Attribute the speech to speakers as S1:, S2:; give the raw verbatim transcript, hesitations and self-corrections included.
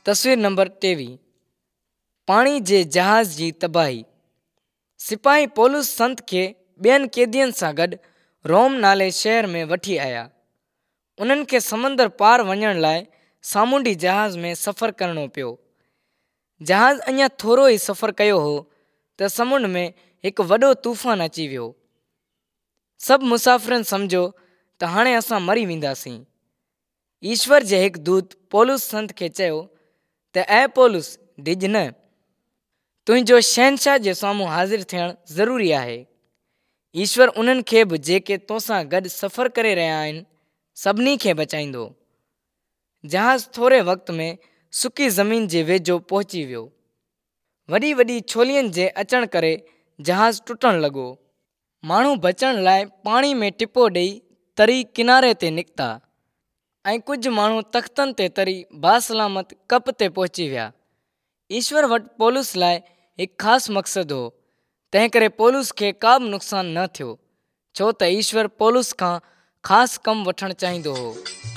S1: तस्वीर नंबर टेवीह। पाणी जे जहाज़ जी तबाही। सिपाही पौलुस संत खे ॿियनि कैदियुनि सां गॾु रोम नाले शहर में वठी आया। उन्हनि खे समंदर पार वञण लाइ सामूंडी जहाज़ में सफ़र करणो पियो। जहाज़ अञा थोरो ई सफ़र कयो हो त समुंड में हिकु वॾो तूफ़ान अची वियो। सभु मुसाफ़िरनि सम्झो त हाणे असां मरी वेंदासीं। ईश्वर जे हिकु दूत पौलुस संत खे चयो त ऐं पौलुस डिॼ न, तुंहिंजो शहनशाह जे साम्हूं हाज़िर थियणु ज़रूरी आहे। ईश्वर उन्हनि खे बि जेके तोसां गॾु सफ़र करे रहिया आहिनि सभिनी खे बचाईंदो। जहाज़ थोरे वक़्त में सुकी ज़मीन जे वेझो पहुची वियो। वॾी वॾी छोलियुनि जे अचण करे जहाज़ टुटण लॻो। माण्हू बचण लाइ पाणी में टिपो ॾेई तरी किनारे ते निकिता ऐं कुझु माण्हू तख़्तनि ते तरी बासलामत कप ते पहुची विया। ईश्वर वटि पौलुस लाइ हिकु ख़ासि मक़सदु हो, तंहिं करे पौलुस खे का बि नुक़सानु न थियो, छो त ईश्वर पौलुस खां ख़ासि कमु वठणु चाहींदो हो।